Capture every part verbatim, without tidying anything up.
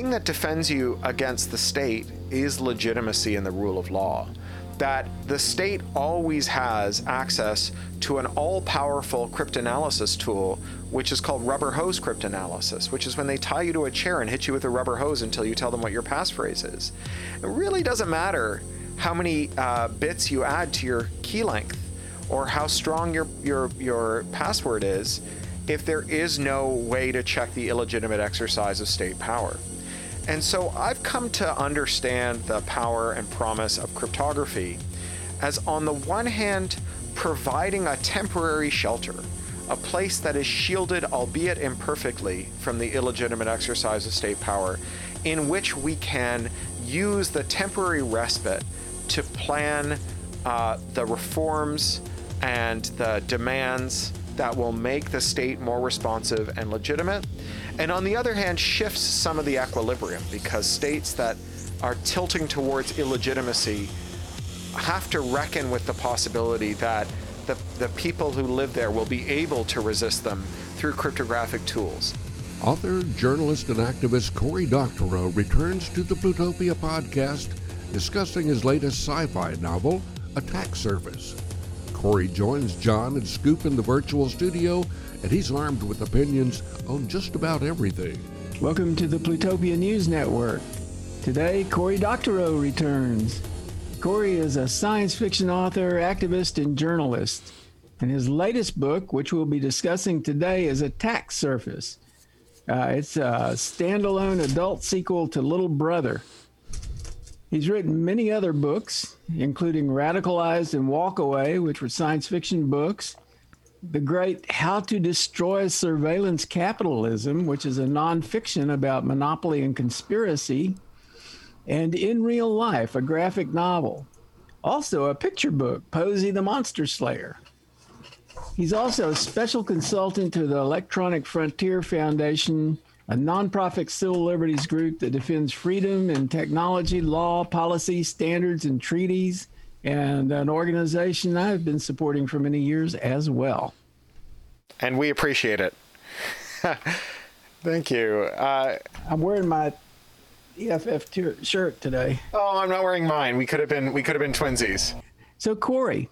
thing that defends you against the state is legitimacy in the rule of law. That the state always has access to an all-powerful cryptanalysis tool, which is called rubber hose cryptanalysis, which is when they tie you to a chair and hit you with a rubber hose until you tell them what your passphrase is. It really doesn't matter how many uh, bits you add to your key length or how strong your, your, your password is if there is no way to check the illegitimate exercise of state power. And so I've come to understand the power and promise of cryptography as, on the one hand, providing a temporary shelter, a place that is shielded, albeit imperfectly, from the illegitimate exercise of state power, in which we can use the temporary respite to plan uh, the reforms and the demands that will make the state more responsive and legitimate. And on the other hand, shifts some of the equilibrium, because states that are tilting towards illegitimacy have to reckon with the possibility that the, the people who live there will be able to resist them through cryptographic tools. Author, journalist, and activist Cory Doctorow returns to the Plutopia podcast, discussing his latest sci-fi novel, Attack Surface. Cory joins John and Scoop in the virtual studio, and he's armed with opinions on just about everything. Welcome to the Plutopia News Network. Today, Cory Doctorow returns. Cory is a science fiction author, activist, and journalist. And his latest book, which we'll be discussing today, is Attack Surface. Uh, it's a standalone adult sequel to Little Brother. He's written many other books, including Radicalized and Walk Away, which were science fiction books. The great How to Destroy Surveillance Capitalism, which is a nonfiction about monopoly and conspiracy. And In Real Life, a graphic novel. Also a picture book, Posey the Monster Slayer. He's also a special consultant to the Electronic Frontier Foundation, a nonprofit civil liberties group that defends freedom in technology, law, policy, standards, and treaties, and an organization I've been supporting for many years as well. And we appreciate it. Thank you. Uh, I'm wearing my E F F t- shirt today. Oh, I'm not wearing mine. We could have been we could have been twinsies. So, Cory,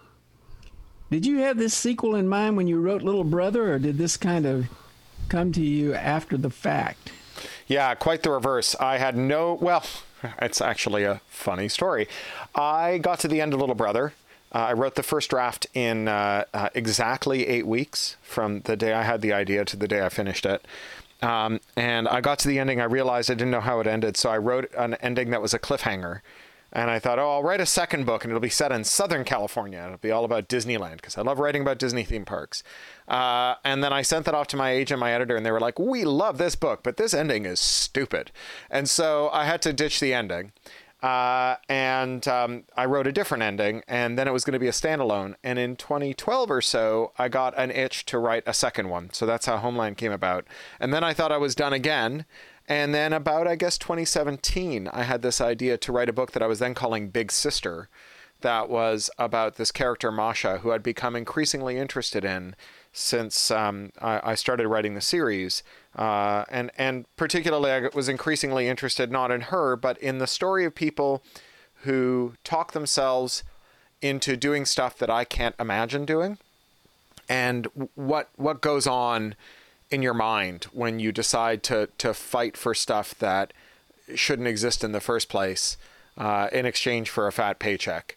did you have this sequel in mind when you wrote Little Brother, or did this kind of come to you after the fact? Yeah, quite the reverse. I had no, well, it's actually a funny story. I got to the end of Little Brother. Uh, I wrote the first draft in uh, uh, exactly eight weeks from the day I had the idea to the day I finished it. Um, and I got to the ending. I realized I didn't know how it ended. So I wrote an ending that was a cliffhanger. And I thought, oh, I'll write a second book, and it'll be set in Southern California. It'll be all about Disneyland, because I love writing about Disney theme parks. Uh, and then I sent that off to my agent, my editor, and they were like, we love this book, but this ending is stupid. And so I had to ditch the ending. Uh, and um, I wrote a different ending, and then it was going to be a standalone. And in twenty twelve or so, I got an itch to write a second one. So that's how Homeland came about. And then I thought I was done again. And then about, I guess, twenty seventeen, I had this idea to write a book that I was then calling Big Sister, that was about this character, Masha, who I'd become increasingly interested in since um, I, I started writing the series. Uh, and, and particularly, I was increasingly interested not in her, but in the story of people who talk themselves into doing stuff that I can't imagine doing, and what what goes on in your mind when you decide to to fight for stuff that shouldn't exist in the first place uh, in exchange for a fat paycheck.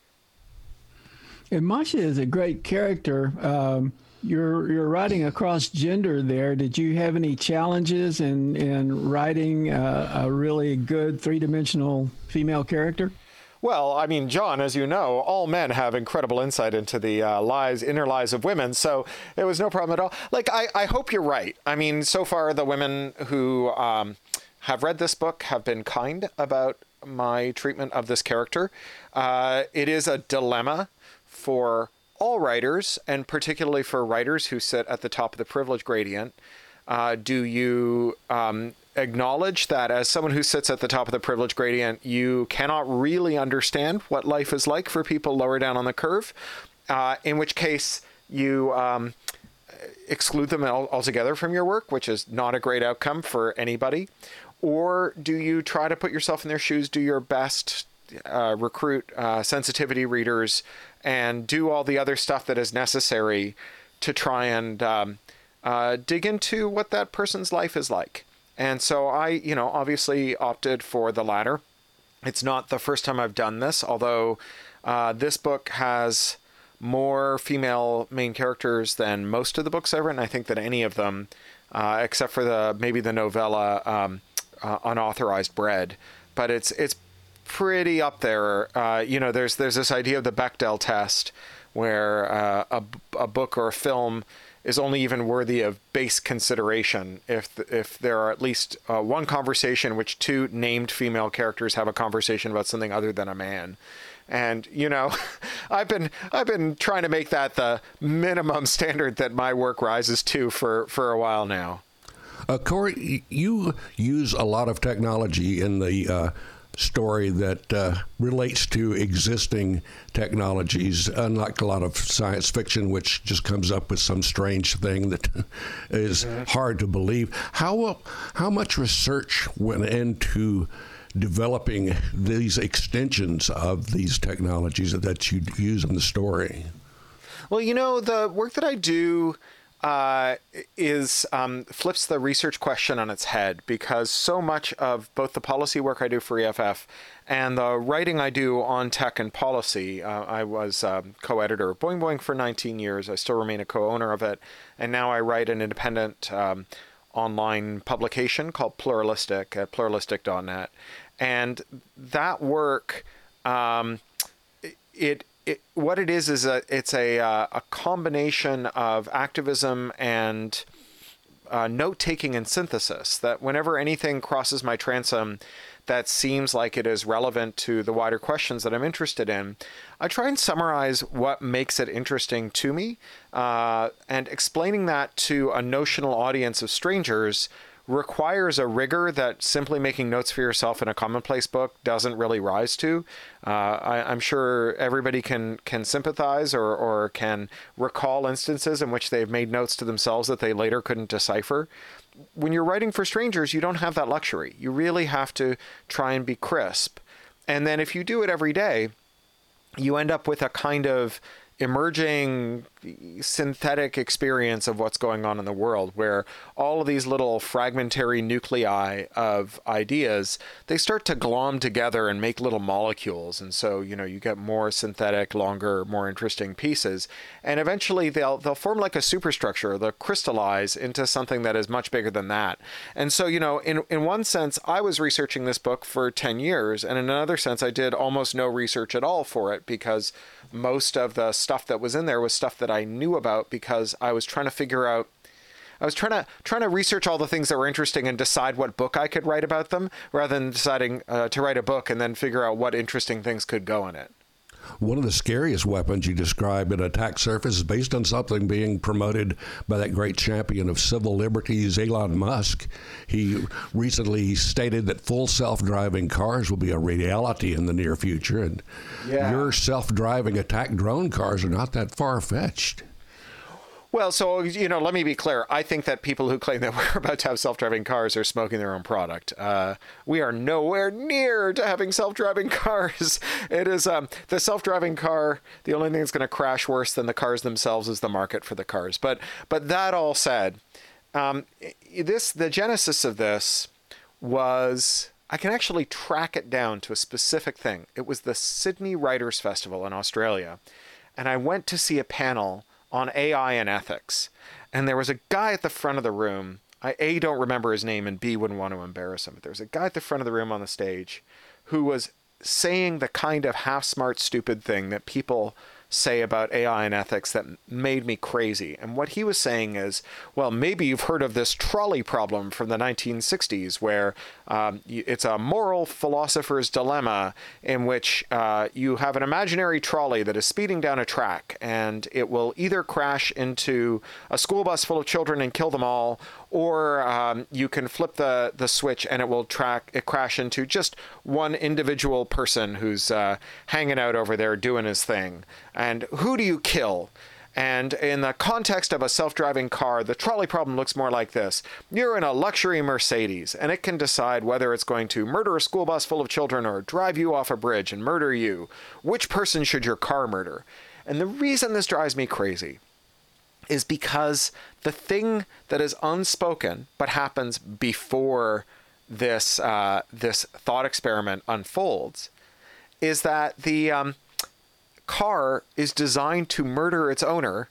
And Masha is a great character. Um, you're you're writing across gender there. Did you have any challenges in in writing uh, a really good three-dimensional female character? Well, I mean, John, as you know, all men have incredible insight into the uh, lives, inner lives of women, so it was no problem at all. Like, I, I hope you're right. I mean, so far, the women who um, have read this book have been kind about my treatment of this character. Uh, it is a dilemma for all writers, and particularly for writers who sit at the top of the privilege gradient. Uh, do you um, acknowledge that as someone who sits at the top of the privilege gradient, you cannot really understand what life is like for people lower down on the curve, uh, in which case you um, exclude them all, altogether from your work, which is not a great outcome for anybody? Or do you try to put yourself in their shoes, do your best, uh, recruit uh, sensitivity readers, and do all the other stuff that is necessary to try and um, uh, dig into what that person's life is like? And so I, you know, obviously opted for the latter. It's not the first time I've done this, although uh, this book has more female main characters than most of the books I've written. I think that any of them, uh, except for the maybe the novella um, uh, Unauthorized Bread, but it's it's pretty up there. Uh, you know, there's there's this idea of the Bechdel test, where uh, a a book or a film is only even worthy of base consideration if if there are at least uh, one conversation in which two named female characters have a conversation about something other than a man. And, you know, I've been I've been trying to make that the minimum standard that my work rises to for, for a while now. Uh, Corey, you use a lot of technology in the uh, story that uh, relates to existing technologies, unlike a lot of science fiction, which just comes up with some strange thing that is mm-hmm. hard to believe. How how much research went into developing these extensions of these technologies that you use in the story? Well, you know, the work that I do uh, is um, flips the research question on its head, because so much of both the policy work I do for E F F and the writing I do on tech and policy, uh, I was um, co-editor of Boing Boing for nineteen years. I still remain a co-owner of it. And now I write an independent um, online publication called Pluralistic at pluralistic dot net. And that work, um, it, it, what it is, is a, it's a, uh, a combination of activism and uh, note-taking and synthesis, that whenever anything crosses my transom that seems like it is relevant to the wider questions that I'm interested in, I try and summarize what makes it interesting to me, uh, and explaining that to a notional audience of strangers requires a rigor that simply making notes for yourself in a commonplace book doesn't really rise to. Uh, I, I'm sure everybody can can sympathize or, or can recall instances in which they've made notes to themselves that they later couldn't decipher. When you're writing for strangers, you don't have that luxury. You really have to try and be crisp. And then if you do it every day, you end up with a kind of emerging synthetic experience of what's going on in the world, where all of these little fragmentary nuclei of ideas, they start to glom together and make little molecules. And so, you know, you get more synthetic, longer, more interesting pieces. And eventually they'll they'll form like a superstructure. They'll crystallize into something that is much bigger than that. And so, you know, in, in one sense, I was researching this book for ten years. And in another sense, I did almost no research at all for it, because most of the stuff that was in there was stuff that I knew about, because I was trying to figure out, I was trying to trying to research all the things that were interesting and decide what book I could write about them, rather than deciding uh, to write a book and then figure out what interesting things could go in it. One of the scariest weapons you describe in Attack Surface is based on something being promoted by that great champion of civil liberties, Elon Musk. He recently stated that full self-driving cars will be a reality in the near future, and yeah. your self-driving attack drone cars are not that far-fetched. Well, so, you know, let me be clear. I think that people who claim that we're about to have self-driving cars are smoking their own product. Uh, we are nowhere near to having self-driving cars. It is um, the self-driving car. The only thing that's going to crash worse than the cars themselves is the market for the cars. But but that all said, um, this the genesis of this was, I can actually track it down to a specific thing. It was the Sydney Writers' Festival in Australia, and I went to see a panel on A I and ethics. And there was a guy at the front of the room. I A, don't remember his name, and B, wouldn't want to embarrass him. But there was a guy at the front of the room on the stage who was saying the kind of half-smart, stupid thing that people say about A I and ethics that made me crazy. And what he was saying is, well, maybe you've heard of this trolley problem from the nineteen sixties, where um, it's a moral philosopher's dilemma in which uh, you have an imaginary trolley that is speeding down a track, and it will either crash into a school bus full of children and kill them all, or um, you can flip the, the switch and it will track it crash into just one individual person who's uh, hanging out over there doing his thing. And who do you kill? And in the context of a self-driving car, the trolley problem looks more like this. You're in a luxury Mercedes, and it can decide whether it's going to murder a school bus full of children or drive you off a bridge and murder you. Which person should your car murder? And the reason this drives me crazy is because the thing that is unspoken but happens before this uh, this thought experiment unfolds is that the um, car is designed to murder its owner,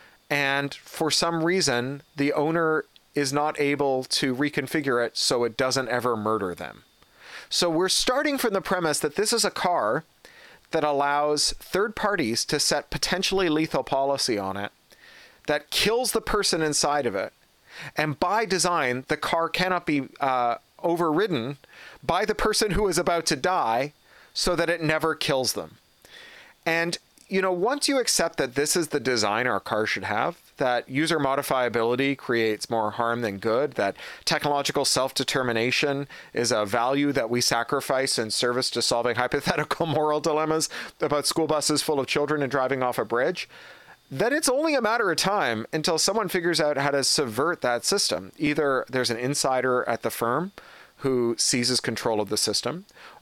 and for some reason the owner is not able to reconfigure it so it doesn't ever murder them. So we're starting from the premise that this is a car that allows third parties to set potentially lethal policy on it that kills the person inside of it, and by design the car cannot be uh, overridden by the person who is about to die so that it never kills them. And, you know, once you accept that this is the design our car should have, that user modifiability creates more harm than good, that technological self-determination is a value that we sacrifice in service to solving hypothetical moral dilemmas about school buses full of children and driving off a bridge, then it's only a matter of time until someone figures out how to subvert that system. Either there's an insider at the firm who seizes control of the system,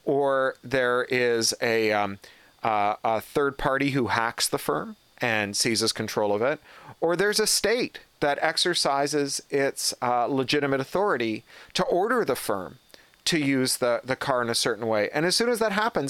or there is a... Um, Uh, a third party who hacks the firm and seizes control of it, or there's a state that exercises its uh, legitimate authority to order the firm to use the, the car in a certain way. And as soon as that happens,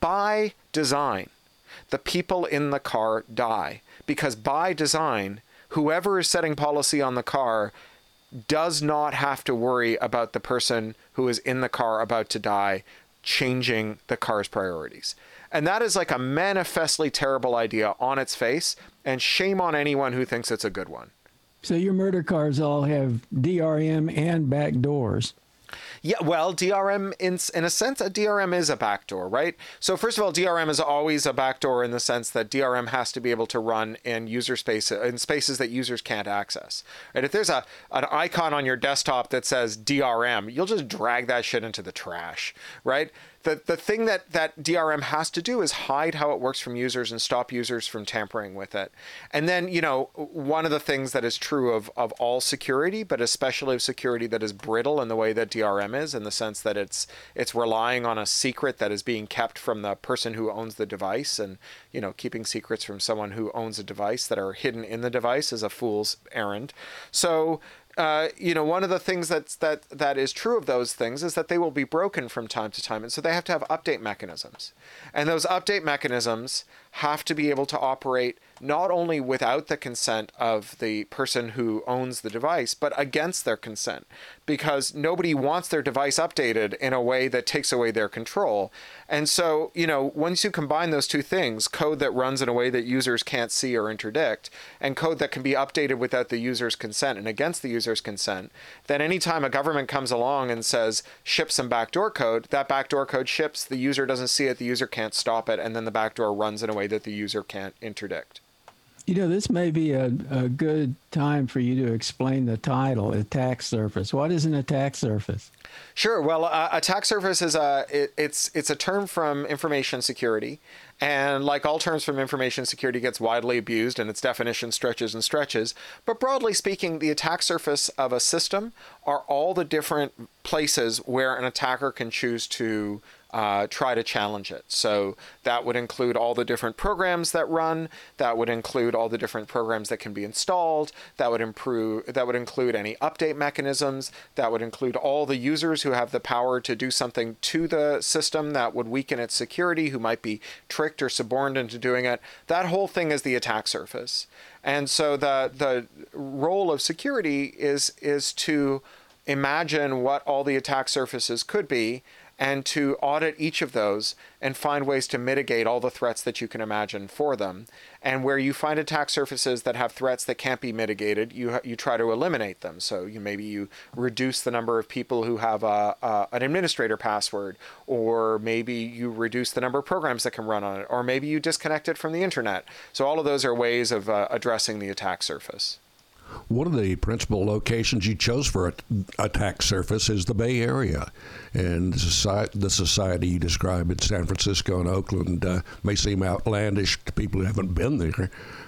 by design, the people in the car die. Because by design, whoever is setting policy on the car does not have to worry about the person who is in the car about to die changing the car's priorities. And that is like a manifestly terrible idea on its face, and shame on anyone who thinks it's a good one. So your murder cars all have D R M and back doors. Yeah, well, D R M, in, in a sense, a D R M is a backdoor, right? So first of all, D R M is always a backdoor in the sense that D R M has to be able to run in user space, in spaces that users can't access. Right? If there's a an icon on your desktop that says D R M, you'll just drag that shit into the trash, right? The, the thing that, that D R M has to do is hide how it works from users and stop users from tampering with it. And then, you know, one of the things that is true of, of all security, but especially of security that is brittle in the way that D R M is, in the sense that it's it's relying on a secret that is being kept from the person who owns the device. And, you know, keeping secrets from someone who owns a device that are hidden in the device is a fool's errand. So... Uh, you know, one of the things that's, that that is true of those things is that they will be broken from time to time. And so they have to have update mechanisms. And those update mechanisms have to be able to operate not only without the consent of the person who owns the device, but against their consent, because nobody wants their device updated in a way that takes away their control. And so, you know, once you combine those two things, code that runs in a way that users can't see or interdict, and code that can be updated without the user's consent and against the user's consent, then anytime a government comes along and says, ship some backdoor code, that backdoor code ships, the user doesn't see it, the user can't stop it, and then the backdoor runs in a way that the user can't interdict. You know, this may be a, a good time for you to explain the title, attack surface. What is an attack surface? Sure. Well, uh, attack surface is a it, it's it's a term from information security, and like all terms from information security, gets widely abused, and its definition stretches and stretches. But broadly speaking, the attack surface of a system are all the different places where an attacker can choose to Uh, try to challenge it. So that would include all the different programs that run. That would include all the different programs that can be installed. That would improve. That would include any update mechanisms. That would include all the users who have the power to do something to the system that would weaken its security, who might be tricked or suborned into doing it. That whole thing is the attack surface. And so the the role of security is is to imagine what all the attack surfaces could be, and to audit each of those and find ways to mitigate all the threats that you can imagine for them. And where you find attack surfaces that have threats that can't be mitigated, you you try to eliminate them. So you maybe you reduce the number of people who have a, a, an administrator password, or maybe you reduce the number of programs that can run on it, or maybe you disconnect it from the internet. So all of those are ways of uh, addressing the attack surface. One of the principal locations you chose for an attack surface is the Bay Area. And the society, the society you describe in San Francisco and Oakland uh, may seem outlandish to people who haven't been there.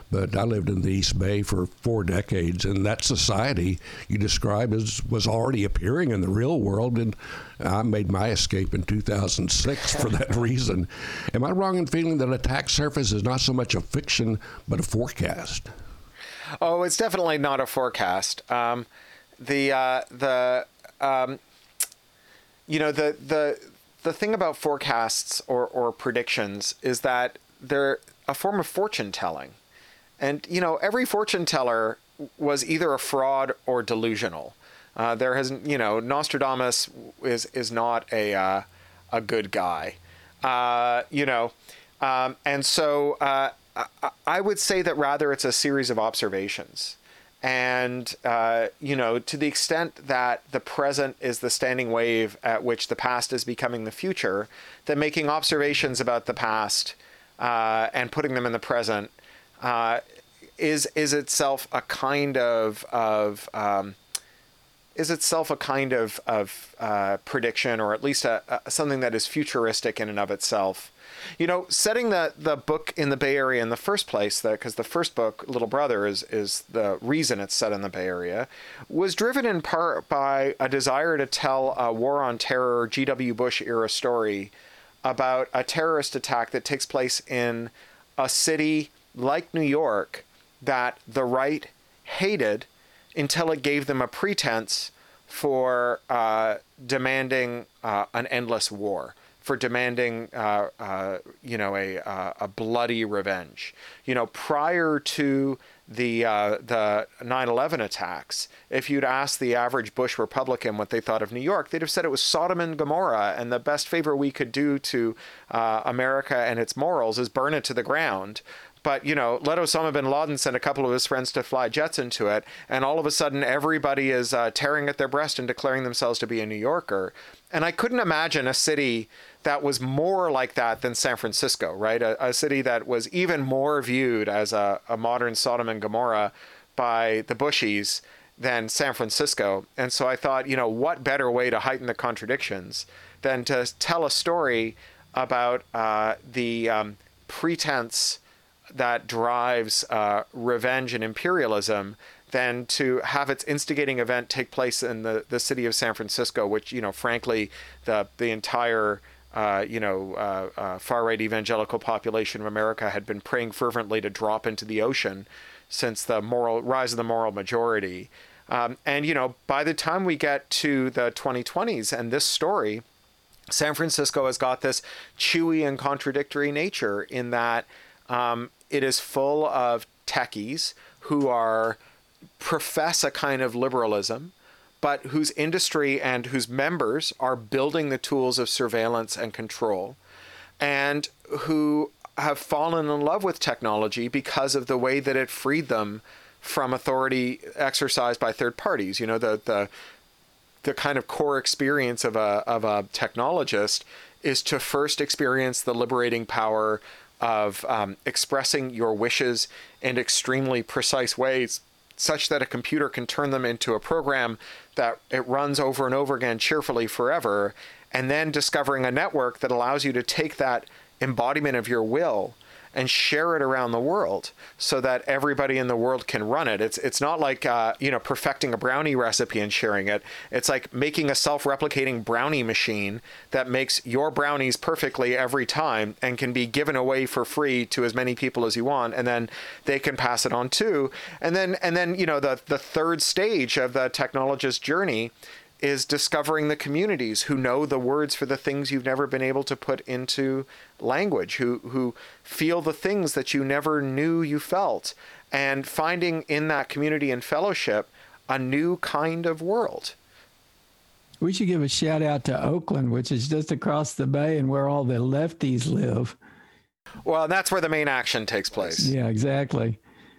but I lived in the East Bay for four decades, and that society you describe as was already appearing in the real world, and I made my escape in two thousand six for that reason. Am I wrong in feeling that Attack Surface is not so much a fiction, but a forecast? Oh, it's definitely not a forecast. Um, the uh, the um, you know the the the thing about forecasts or or predictions is that they're a form of fortune telling, and you know every fortune teller was either a fraud or delusional. Uh, there has you know Nostradamus is is not a uh, a good guy, uh, you know, um, and so. Uh, I would say that rather it's a series of observations. And, uh, you know, to the extent that the present is the standing wave at which the past is becoming the future, then making observations about the past uh, and putting them in the present uh, is is itself a kind of, of um, is itself a kind of, of uh, prediction, or at least a, a, something that is futuristic in and of itself. You know, setting the, the book in the Bay Area in the first place, because the first book, Little Brother, is, is the reason it's set in the Bay Area, was driven in part by a desire to tell a War on Terror, G W Bush era story about a terrorist attack that takes place in a city like New York that the right hated until it gave them a pretense for uh, demanding uh, an endless war. For demanding, uh, uh, you know, a uh, a bloody revenge. You know, prior to the uh, the nine eleven attacks, if you'd asked the average Bush Republican what they thought of New York, they'd have said it was Sodom and Gomorrah, and the best favor we could do to uh, America and its morals is burn it to the ground. But, you know, let Osama bin Laden send a couple of his friends to fly jets into it, and all of a sudden everybody is uh, tearing at their breast and declaring themselves to be a New Yorker. And I couldn't imagine a city that was more like that than San Francisco, right? A, a city that was even more viewed as a, a modern Sodom and Gomorrah by the Bushies than San Francisco. And so I thought, you know, what better way to heighten the contradictions than to tell a story about uh, the um, pretense that drives uh, revenge and imperialism than to have its instigating event take place in the, the city of San Francisco, which, you know, frankly, the the entire, uh, you know, uh, uh, far-right evangelical population of America had been praying fervently to drop into the ocean since the moral rise of the moral majority. Um, and, you know, by the time we get to the twenty twenties and this story, San Francisco has got this chewy and contradictory nature in that um, it is full of techies who are profess a kind of liberalism, but whose industry and whose members are building the tools of surveillance and control, and who have fallen in love with technology because of the way that it freed them from authority exercised by third parties. You know, the the the kind of core experience of a of a technologist is to first experience the liberating power of um, expressing your wishes in extremely precise ways, such that a computer can turn them into a program that it runs over and over again cheerfully forever, and then discovering a network that allows you to take that embodiment of your will and share it around the world so that everybody in the world can run it. It's it's not like, uh, you know, perfecting a brownie recipe and sharing it. It's like making a self-replicating brownie machine that makes your brownies perfectly every time and can be given away for free to as many people as you want, and then they can pass it on too. And then, and then you know, the, the third stage of the technologist's journey is discovering the communities who know the words for the things you've never been able to put into language, who who feel the things that you never knew you felt, and finding in that community and fellowship a new kind of world. We should give a shout out to Oakland, which is just across the bay and where all the lefties live. Well, that's where the main action takes place. Yeah, exactly.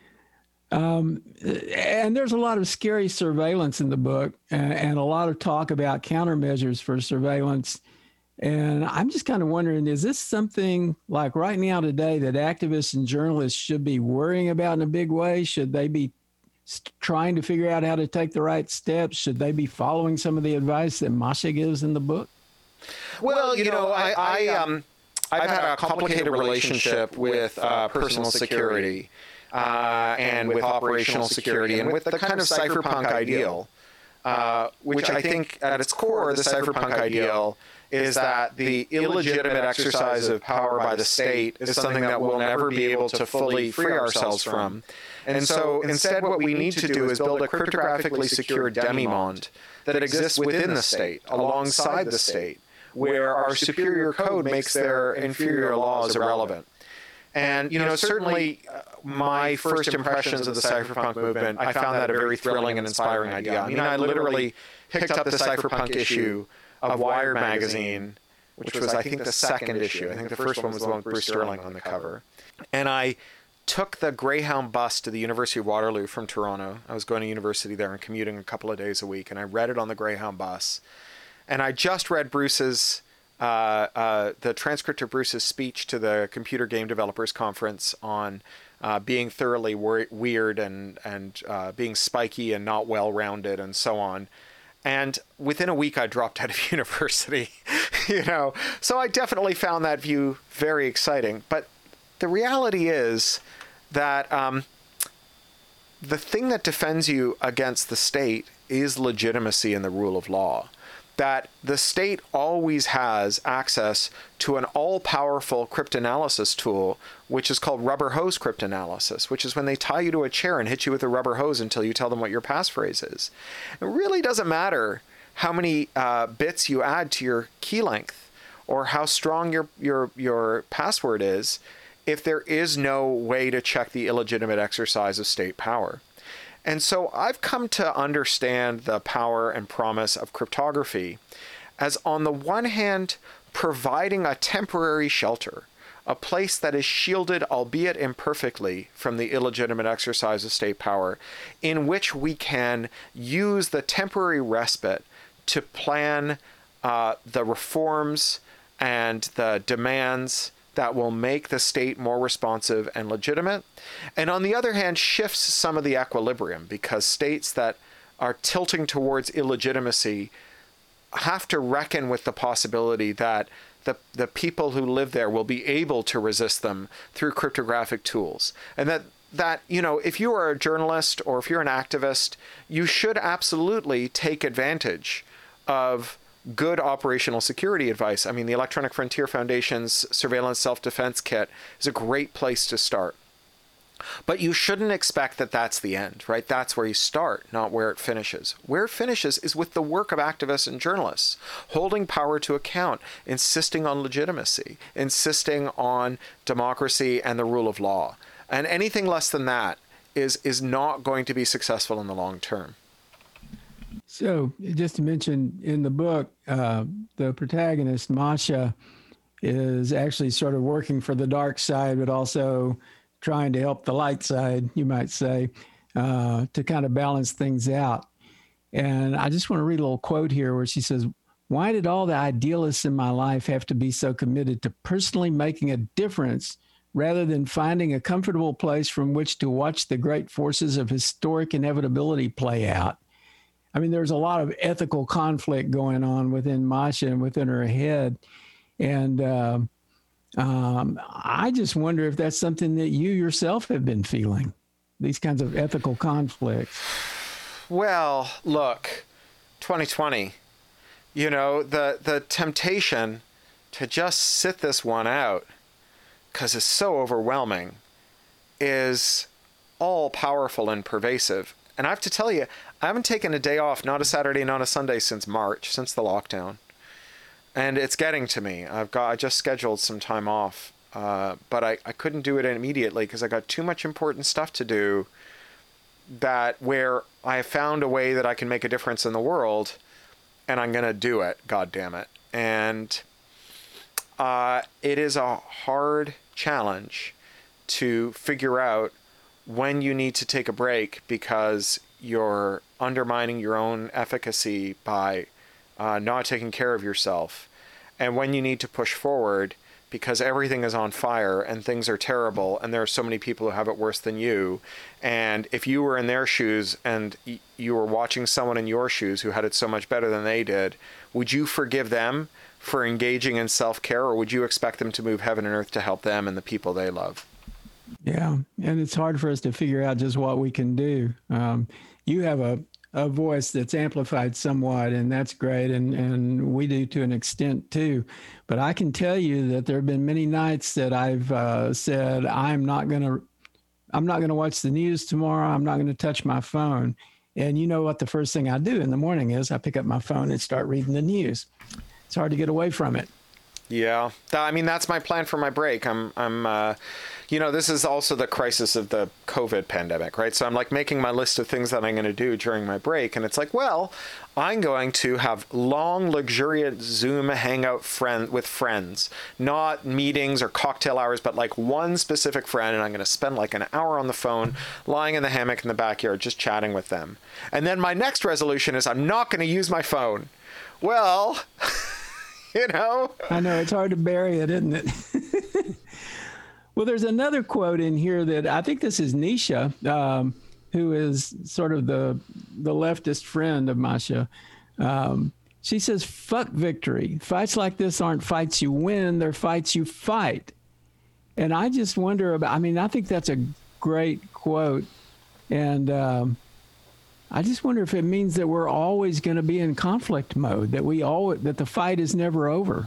Um, and there's a lot of scary surveillance in the book, and, and a lot of talk about countermeasures for surveillance. And I'm just kind of wondering, is this something like right now today that activists and journalists should be worrying about in a big way? Should they be trying to figure out how to take the right steps? Should they be following some of the advice that Masha gives in the book? Well, you know, I, I um, I've had a complicated relationship with uh, personal security. uh, and with operational security and with the kind of cypherpunk ideal, uh, which I think at its core, the cypherpunk ideal is that the illegitimate exercise of power by the state is something that we'll never be able to fully free ourselves from. And so instead what we need to do is build a cryptographically secure demimonde that exists within the state, alongside the state, where our superior code makes their inferior laws irrelevant. And, you know, certainly uh, my first impressions of the cypherpunk movement, I found that a very thrilling and inspiring idea. I mean, I literally picked up the cypherpunk issue of Wired magazine, which was, I think, the second issue. I think the first one was the one with Bruce Sterling on the cover. And I took the Greyhound bus to the University of Waterloo from Toronto. I was going to university there and commuting a couple of days a week, and I read it on the Greyhound bus. And I just read Bruce's, uh, uh, the transcript of Bruce's speech to the Computer Game Developers Conference on uh, being thoroughly wor- weird and, and uh, being spiky and not well-rounded and so on. And within a week, I dropped out of university, you know. So I definitely found that view very exciting. But the reality is that um, the thing that defends you against the state is legitimacy and the rule of law. That the state always has access to an all-powerful cryptanalysis tool, which is called rubber hose cryptanalysis, which is when they tie you to a chair and hit you with a rubber hose until you tell them what your passphrase is. It really doesn't matter how many uh, bits you add to your key length or how strong your, your, your password is if there is no way to check the illegitimate exercise of state power. And so I've come to understand the power and promise of cryptography as, on the one hand, providing a temporary shelter, a place that is shielded, albeit imperfectly, from the illegitimate exercise of state power, in which we can use the temporary respite to plan uh, the reforms and the demands that will make the state more responsive and legitimate. And on the other hand, shifts some of the equilibrium, because states that are tilting towards illegitimacy have to reckon with the possibility that the, the people who live there will be able to resist them through cryptographic tools. And that, that, you know, if you are a journalist or if you're an activist, you should absolutely take advantage of good operational security advice. I mean, the Electronic Frontier Foundation's Surveillance Self-Defense Kit is a great place to start. But you shouldn't expect that that's the end, right? That's where you start, not where it finishes. Where it finishes is with the work of activists and journalists, holding power to account, insisting on legitimacy, insisting on democracy and the rule of law. And anything less than that is, is not going to be successful in the long term. So just to mention, in the book, uh, the protagonist, Masha, is actually sort of working for the dark side, but also trying to help the light side, you might say, uh, to kind of balance things out. And I just want to read a little quote here where she says, "Why did all the idealists in my life have to be so committed to personally making a difference rather than finding a comfortable place from which to watch the great forces of historic inevitability play out?" I mean, there's a lot of ethical conflict going on within Masha and within her head. And uh, um, I just wonder if that's something that you yourself have been feeling, these kinds of ethical conflicts. Well, look, twenty twenty, you know, the, the temptation to just sit this one out, because it's so overwhelming, is all powerful and pervasive. And I have to tell you, I haven't taken a day off, not a Saturday, not a Sunday, since March, since the lockdown. And it's getting to me. I've got, I just scheduled some time off, uh, but I, I couldn't do it immediately because I got too much important stuff to do, that where I have found a way that I can make a difference in the world, and I'm going to do it, God damn it. And uh, it is a hard challenge to figure out when you need to take a break because you're undermining your own efficacy by uh, not taking care of yourself, and when you need to push forward because everything is on fire and things are terrible and there are so many people who have it worse than you. And if you were in their shoes and y- you were watching someone in your shoes who had it so much better than they did, would you forgive them for engaging in self-care, or would you expect them to move heaven and earth to help them and the people they love? Yeah, and it's hard for us to figure out just what we can do. Um, you have a, a voice that's amplified somewhat, and that's great, and, and we do to an extent too. But I can tell you that there have been many nights that I've uh, said, I'm not going to I'm not going to watch the news tomorrow. I'm not going to touch my phone. And you know what the first thing I do in the morning is? I pick up my phone and start reading the news. It's hard to get away from it. Yeah, I mean, that's my plan for my break. I'm, I'm, uh, you know, this is also the crisis of the COVID pandemic, right? So I'm like making my list of things that I'm going to do during my break. And it's like, well, I'm going to have long, luxuriant Zoom hangout friend with friends, not meetings or cocktail hours, but like one specific friend. And I'm going to spend like an hour on the phone, lying in the hammock in the backyard, just chatting with them. And then my next resolution is I'm not going to use my phone. Well... You know? I know, it's hard to bury it, isn't it? Well, there's another quote in here that I think this is Nisha, um, who is sort of the the leftist friend of Masha. Um, she says, fuck victory. Fights like this aren't fights you win, they're fights you fight. And I just wonder about, I mean, I think that's a great quote. And um, I just wonder if it means that we're always going to be in conflict mode, that we all that the fight is never over.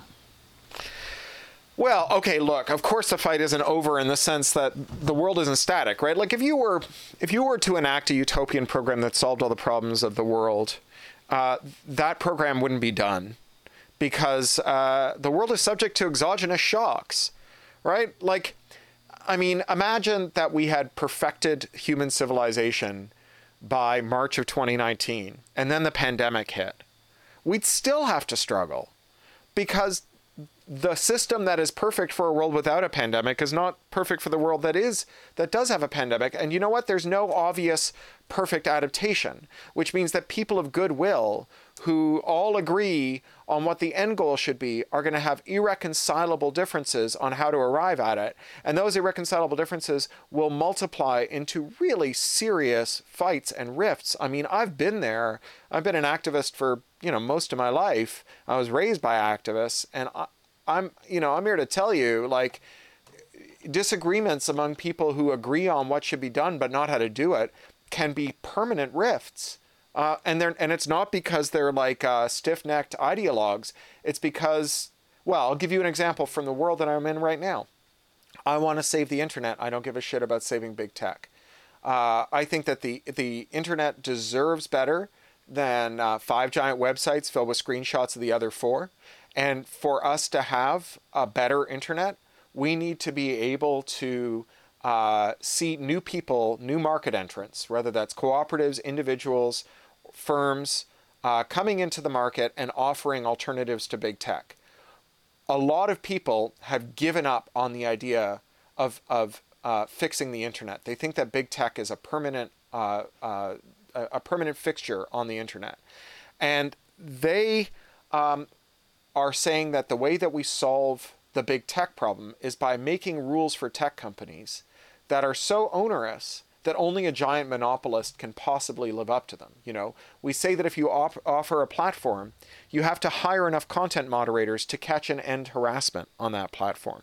Well, okay, look, of course the fight isn't over in the sense that the world isn't static, right? Like if you were if you were to enact a utopian program that solved all the problems of the world, uh, that program wouldn't be done because uh, the world is subject to exogenous shocks, right? Like, I mean, imagine that we had perfected human civilization by March of twenty nineteen, and then the pandemic hit. We'd still have to struggle because the system that is perfect for a world without a pandemic is not perfect for the world that is that does have a pandemic. And you know what? There's no obvious perfect adaptation, which means that people of goodwill who all agree on what the end goal should be are going to have irreconcilable differences on how to arrive at it. And those irreconcilable differences will multiply into really serious fights and rifts. I mean, I've been there. I've been an activist for, you know, most of my life. I was raised by activists, and I, I'm, you know, I'm here to tell you, like, disagreements among people who agree on what should be done but not how to do it can be permanent rifts. Uh, and they're and it's not because they're like uh, stiff-necked ideologues. It's because, well, I'll give you an example from the world that I'm in right now. I want to save the internet. I don't give a shit about saving big tech. Uh, I think that the the internet deserves better than uh, five giant websites filled with screenshots of the other four. And for us to have a better internet, we need to be able to uh, see new people, new market entrants, whether that's cooperatives, individuals, firms uh, coming into the market and offering alternatives to big tech. A lot of people have given up on the idea of, of uh, fixing the internet. They think that big tech is a permanent, uh, uh, a permanent fixture on the internet. And they um, are saying that the way that we solve the big tech problem is by making rules for tech companies that are so onerous that only a giant monopolist can possibly live up to them. You know, we say that if you op- offer a platform, you have to hire enough content moderators to catch and end harassment on that platform.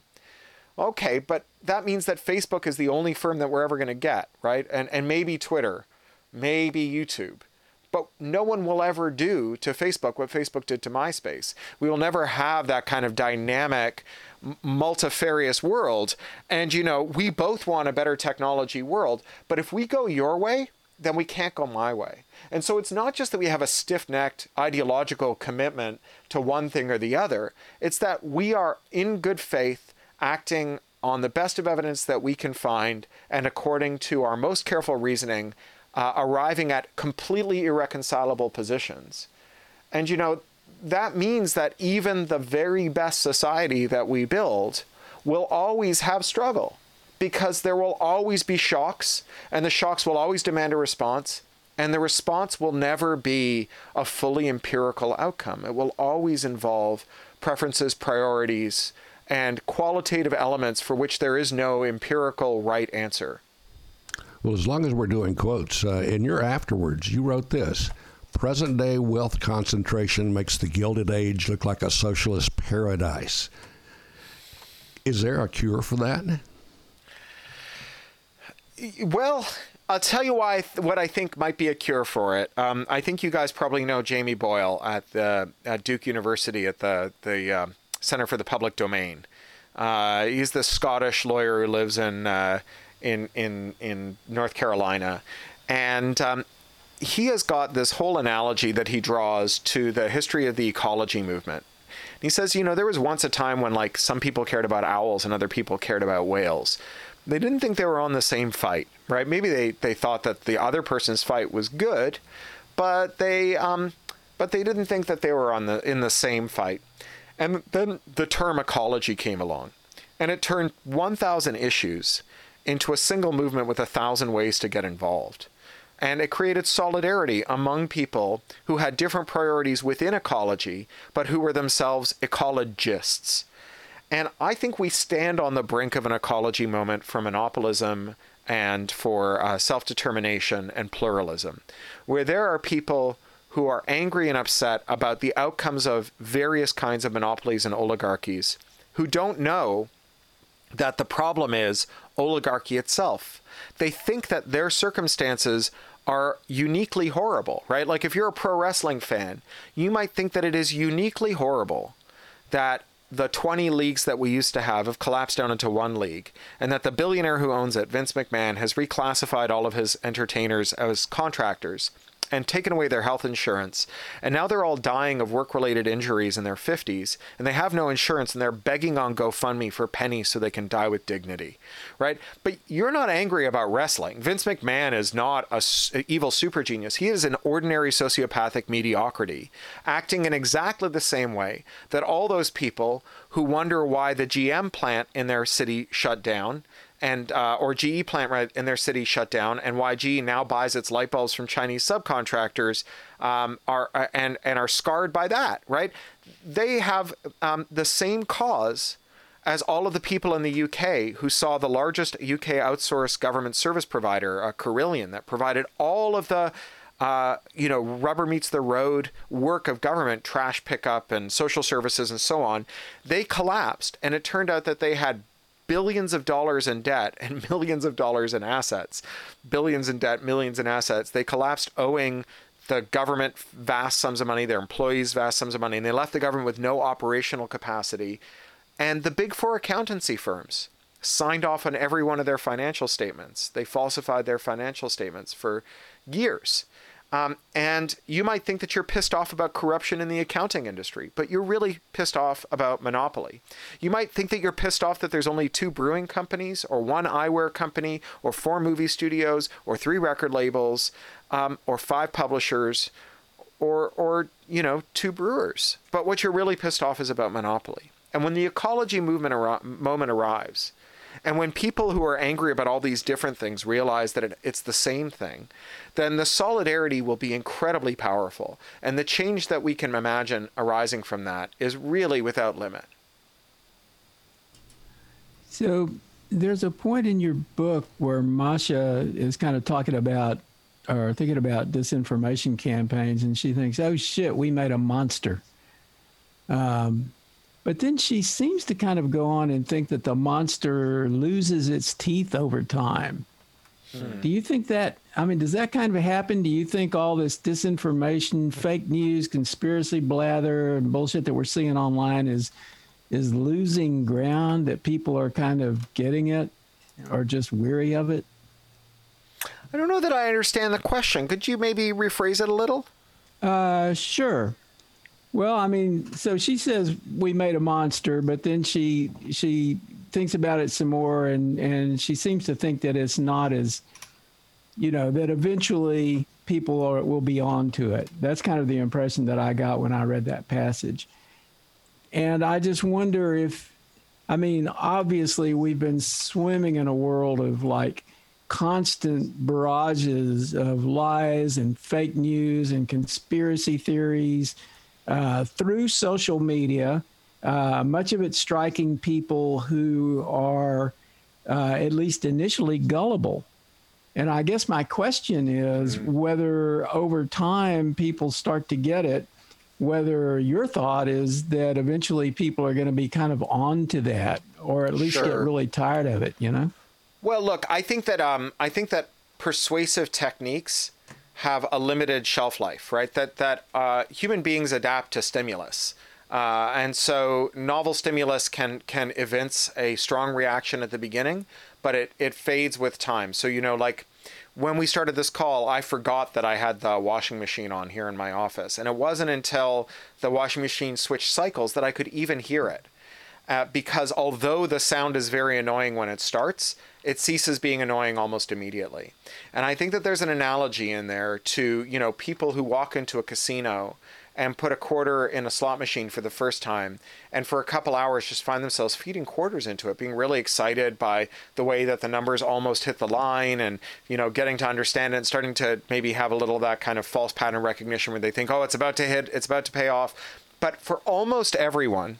Okay, but that means that Facebook is the only firm that we're ever going to get, right? And and maybe Twitter, maybe YouTube. But no one will ever do to Facebook what Facebook did to MySpace. We will never have that kind of dynamic, multifarious world. And, you know, we both want a better technology world. But if we go your way, then we can't go my way. And so it's not just that we have a stiff-necked ideological commitment to one thing or the other. It's that we are in good faith acting on the best of evidence that we can find and according to our most careful reasoning, Uh, arriving at completely irreconcilable positions. And, you know, that means that even the very best society that we build will always have struggle because there will always be shocks, and the shocks will always demand a response, and the response will never be a fully empirical outcome. It will always involve preferences, priorities, and qualitative elements for which there is no empirical right answer. Well, as long as we're doing quotes, uh, in your afterwards, you wrote this: present-day wealth concentration makes the Gilded Age look like a socialist paradise. Is there a cure for that? Well, I'll tell you why. What I think might be a cure for it. Um, I think you guys probably know Jamie Boyle at the at Duke University at the the uh, Center for the Public Domain. Uh, he's the Scottish lawyer who lives in uh, in in in North Carolina, and um, he has got this whole analogy that he draws to the history of the ecology movement. He says, you know, there was once a time when like some people cared about owls and other people cared about whales. They didn't think they were on the same fight, right? Maybe they, they thought that the other person's fight was good, but they um, but they didn't think that they were on the in the same fight. And then the term ecology came along, and it turned one thousand issues into a single movement with a thousand ways to get involved. And it created solidarity among people who had different priorities within ecology, but who were themselves ecologists. And I think we stand on the brink of an ecology moment for monopolism and for uh, self-determination and pluralism, where there are people who are angry and upset about the outcomes of various kinds of monopolies and oligarchies, who don't know that the problem is oligarchy itself. They think that their circumstances are uniquely horrible, right? Like if you're a pro wrestling fan, you might think that it is uniquely horrible that the twenty leagues that we used to have have collapsed down into one league, and that the billionaire who owns it, Vince McMahon, has reclassified all of his entertainers as contractors and taken away their health insurance. And now they're all dying of work-related injuries in their fifties, and they have no insurance, and they're begging on GoFundMe for pennies so they can die with dignity, right? But you're not angry about wrestling. Vince McMahon is not a s- evil super genius. He is an ordinary sociopathic mediocrity, acting in exactly the same way that all those people who wonder why the G M plant in their city shut down, and uh, or G E plant right in their city shut down, and why G E now buys its light bulbs from Chinese subcontractors, um, are uh, and and are scarred by that, right? They have um, the same cause as all of the people in the U K who saw the largest U K outsourced government service provider, uh, Carillion, that provided all of the Uh, you know, rubber meets the road work of government, trash pickup and social services and so on. They collapsed, and it turned out that they had billions of dollars in debt and millions of dollars in assets. Billions in debt, millions in assets. They collapsed owing the government vast sums of money, their employees vast sums of money, and they left the government with no operational capacity. And the big four accountancy firms signed off on every one of their financial statements. They falsified their financial statements for years. Um, and you might think that you're pissed off about corruption in the accounting industry, but you're really pissed off about monopoly. You might think that you're pissed off that there's only two brewing companies, or one eyewear company, or four movie studios, or three record labels, um, or five publishers, or, or, you know, two brewers. But what you're really pissed off is about monopoly. And when the ecology movement ar- moment arrives, and when people who are angry about all these different things realize that it, it's the same thing, then the solidarity will be incredibly powerful. And the change that we can imagine arising from that is really without limit. So there's a point in your book where Masha is kind of talking about or thinking about disinformation campaigns, and she thinks, oh, shit, we made a monster. Um, but then she seems to kind of go on and think that the monster loses its teeth over time. Hmm. Do you think that, I mean, does that kind of happen? Do you think all this disinformation, fake news, conspiracy blather, and bullshit that we're seeing online is is losing ground, that people are kind of getting it or just weary of it? I don't know that I understand the question. Could you maybe rephrase it a little? Uh, sure. Well, I mean, so she says we made a monster, but then she she thinks about it some more, and, and she seems to think that it's not as, you know, that eventually people are, will be on to it. That's kind of the impression that I got when I read that passage. And I just wonder if, I mean, obviously we've been swimming in a world of like constant barrages of lies and fake news and conspiracy theories uh, through social media, uh, much of it striking people who are uh, at least initially gullible. And I guess my question is whether over time people start to get it, whether your thought is that eventually people are going to be kind of on to that, or at least Sure. get really tired of it, you know? Well, look, I think that um, I think that persuasive techniques have a limited shelf life, right? That that uh, human beings adapt to stimulus, uh, and so novel stimulus can can evince a strong reaction at the beginning, but it it fades with time. So you know, like when we started this call, I forgot that I had the washing machine on here in my office, and it wasn't until the washing machine switched cycles that I could even hear it. Uh, because although the sound is very annoying when it starts, it ceases being annoying almost immediately. And I think that there's an analogy in there to, you know, people who walk into a casino and put a quarter in a slot machine for the first time, and for a couple hours just find themselves feeding quarters into it, being really excited by the way that the numbers almost hit the line, and, you know, getting to understand it and starting to maybe have a little of that kind of false pattern recognition where they think, oh, it's about to hit, it's about to pay off. But for almost everyone,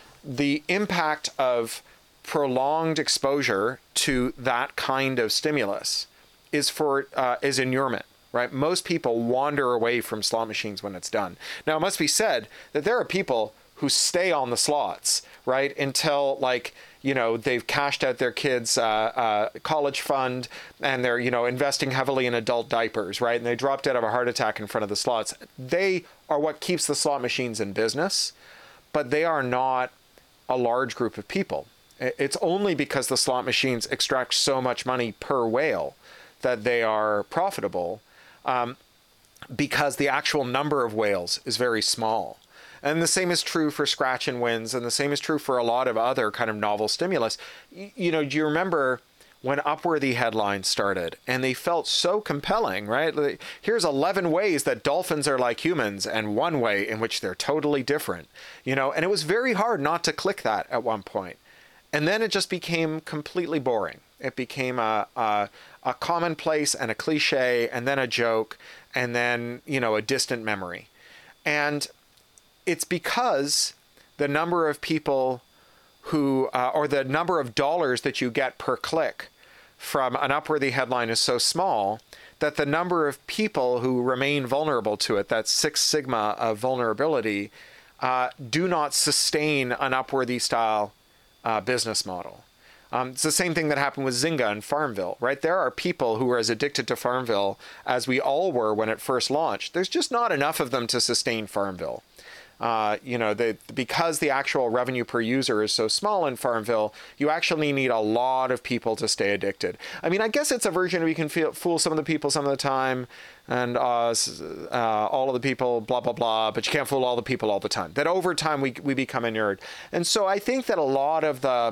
the impact of prolonged exposure to that kind of stimulus is for uh, is inurement, right? Most people wander away from slot machines when it's done. Now, it must be said that there are people who stay on the slots, right, until, like, you know, they've cashed out their kids' uh, uh, college fund, and they're, you know, investing heavily in adult diapers, right? And they drop dead of a heart attack in front of the slots. They are what keeps the slot machines in business, but they are not a large group of people. It's only because the slot machines extract so much money per whale that they are profitable, um, because the actual number of whales is very small. And the same is true for scratch and wins, and the same is true for a lot of other kind of novel stimulus. You, you know, do you remember when Upworthy headlines started, and they felt so compelling, right? Here's eleven ways that dolphins are like humans, and one way in which they're totally different, you know, and it was very hard not to click that at one point. And then it just became completely boring. It became a, a, a commonplace and a cliche, and then a joke, and then, you know, a distant memory. And it's because the number of people who, uh, or the number of dollars that you get per click from an Upworthy headline is so small that the number of people who remain vulnerable to it, that Six Sigma of vulnerability, uh, do not sustain an Upworthy style uh, business model. Um, it's the same thing that happened with Zynga and Farmville, right? There are people who are as addicted to Farmville as we all were when it first launched. There's just not enough of them to sustain Farmville. Uh, you know, they, because the actual revenue per user is so small in Farmville, you actually need a lot of people to stay addicted. I mean, I guess it's a version we can feel, fool some of the people some of the time, and uh, uh, all of the people, blah, blah, blah, but you can't fool all the people all the time. That over time we, we become inured. And so I think that a lot of the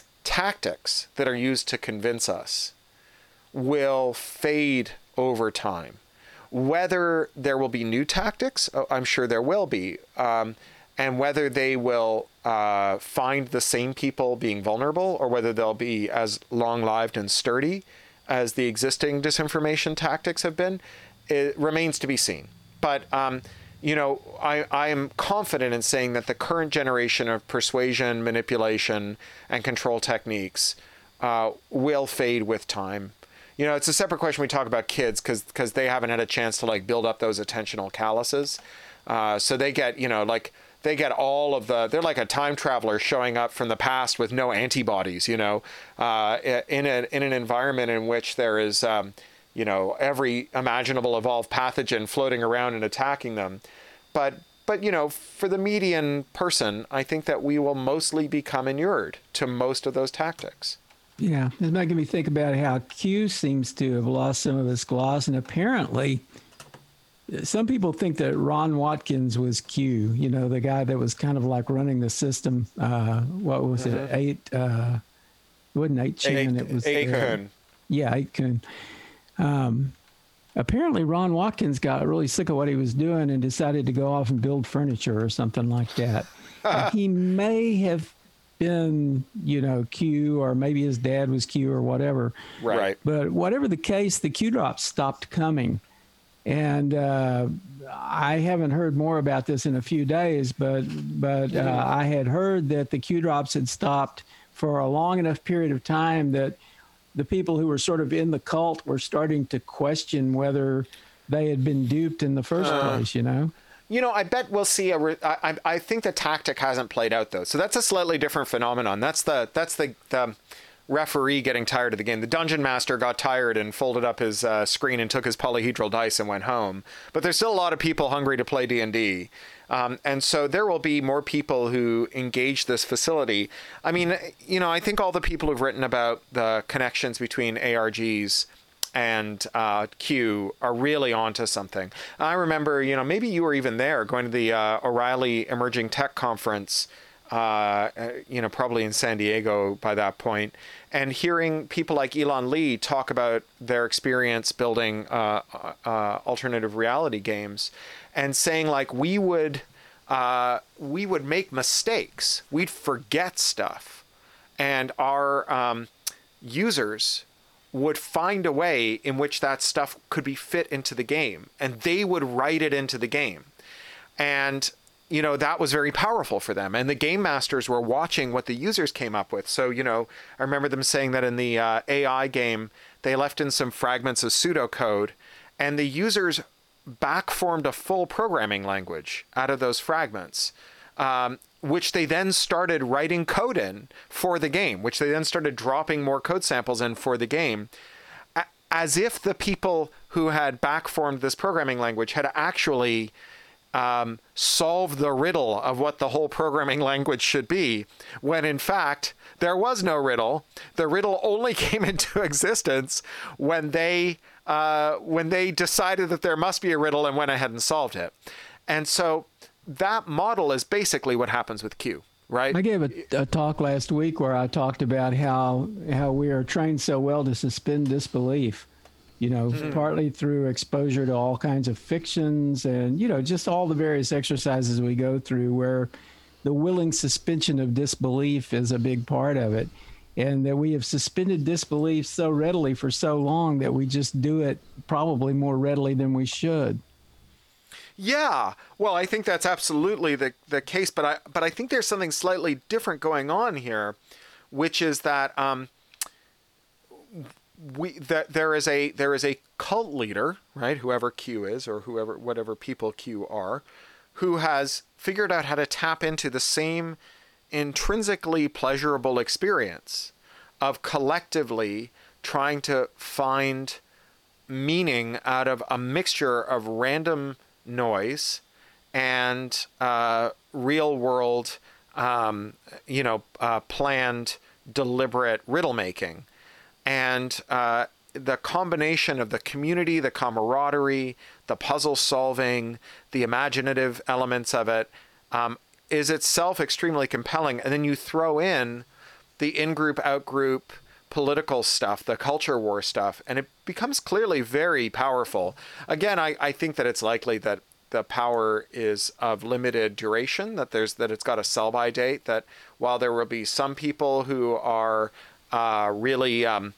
tactics that are used to convince us will fade over time. Whether there will be new tactics, I'm sure there will be, um, and whether they will uh, find the same people being vulnerable, or whether they'll be as long-lived and sturdy as the existing disinformation tactics have been, it remains to be seen. But, um, you know, I, I am confident in saying that the current generation of persuasion, manipulation, and control techniques uh, will fade with time. You know, it's a separate question we talk about kids, because because they haven't had a chance to, like, build up those attentional calluses. Uh, so they get, you know, like, they get all of the, they're like a time traveler showing up from the past with no antibodies, you know, uh, in, a, in an environment in which there is, um, you know, every imaginable evolved pathogen floating around and attacking them. But, but, you know, for the median person, I think that we will mostly become inured to most of those tactics. Yeah, it's making me think about how Q seems to have lost some of its gloss, and apparently some people think that Ron Watkins was Q, you know, the guy that was kind of like running the system. Uh, what was uh-huh. it? Eight, uh, it wasn't eight chin. It was eight Kun. Yeah, eight Kun. Um, apparently Ron Watkins got really sick of what he was doing and decided to go off and build furniture or something like that. And he may have been, you know, Q, or maybe his dad was Q or whatever. Right. But whatever the case, the Q drops stopped coming. And uh, I haven't heard more about this in a few days, but but uh, I had heard that the Q drops had stopped for a long enough period of time that the people who were sort of in the cult were starting to question whether they had been duped in the first uh. place, you know? You know, I bet we'll see a. Re- I, I think the tactic hasn't played out though, so that's a slightly different phenomenon. That's the that's the, the referee getting tired of the game. The dungeon master got tired and folded up his uh, screen and took his polyhedral dice and went home. But there's still a lot of people hungry to play D and D. Um, and so there will be more people who engage this facility. I mean, you know, I think all the people who've written about the connections between A R Gs and uh, Q are really onto something. I remember, you know, maybe you were even there going to the uh, O'Reilly Emerging Tech Conference, uh, you know, probably in San Diego by that point, and hearing people like Elon Lee talk about their experience building uh, uh, alternative reality games, and saying like we would uh, we would make mistakes, we'd forget stuff, and our um, users would find a way in which that stuff could be fit into the game, and they would write it into the game. And, you know, that was very powerful for them. And the game masters were watching what the users came up with. So, you know, I remember them saying that in the uh, A I game, they left in some fragments of pseudocode, and the users backformed a full programming language out of those fragments. Um, which they then started writing code in for the game, which they then started dropping more code samples in for the game, as if the people who had backformed this programming language had actually um, solved the riddle of what the whole programming language should be, when in fact there was no riddle. The riddle only came into existence when they uh, when they decided that there must be a riddle and went ahead and solved it. And so that model is basically what happens with Q, right? I gave a, a talk last week where I talked about how how we are trained so well to suspend disbelief, you know, mm. partly through exposure to all kinds of fictions and, you know, just all the various exercises we go through where the willing suspension of disbelief is a big part of it. And that we have suspended disbelief so readily for so long that we just do it probably more readily than we should. Yeah, well, I think that's absolutely the the case, but I but I think there's something slightly different going on here, which is that um, we that there is a there is a cult leader, right? Whoever Q is, or whoever whatever people Q are, who has figured out how to tap into the same intrinsically pleasurable experience of collectively trying to find meaning out of a mixture of random noise and uh, real world, um, you know, uh, planned, deliberate riddle making. And uh, the combination of the community, the camaraderie, the puzzle solving, the imaginative elements of it um, is itself extremely compelling. And then you throw in the in-group, out-group political stuff, the culture war stuff, and it becomes clearly very powerful. Again, I, I think that it's likely that the power is of limited duration, that there's that it's got a sell-by date, that while there will be some people who are uh, really, um,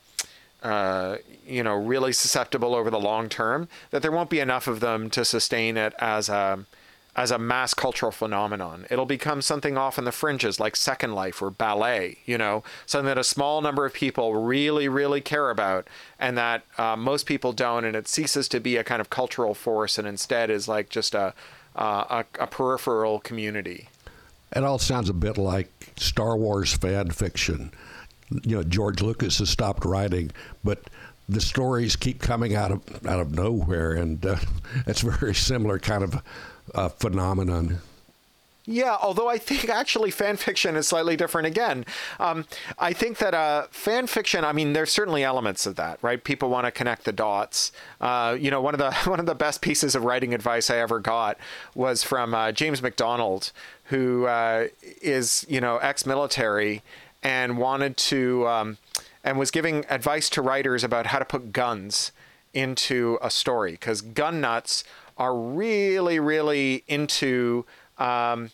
uh, you know, really susceptible over the long term, that there won't be enough of them to sustain it as a as a mass cultural phenomenon. It'll become something off in the fringes like Second Life or ballet, you know, something that a small number of people really, really care about and that uh, most people don't, and it ceases to be a kind of cultural force and instead is like just a, uh, a, a peripheral community. It all sounds a bit like Star Wars fan fiction. You know, George Lucas has stopped writing, but the stories keep coming out of out of nowhere, and uh, it's a very similar kind of uh, phenomenon. Yeah, although I think actually fan fiction is slightly different again. Um, I think that uh, fan fiction, I mean, there's certainly elements of that, right? People want to connect the dots. Uh, you know, one of the one of the best pieces of writing advice I ever got was from uh, James McDonald, who uh, is, you know, ex-military and wanted to, um, and was giving advice to writers about how to put guns into a story, because gun nuts are really, really into um,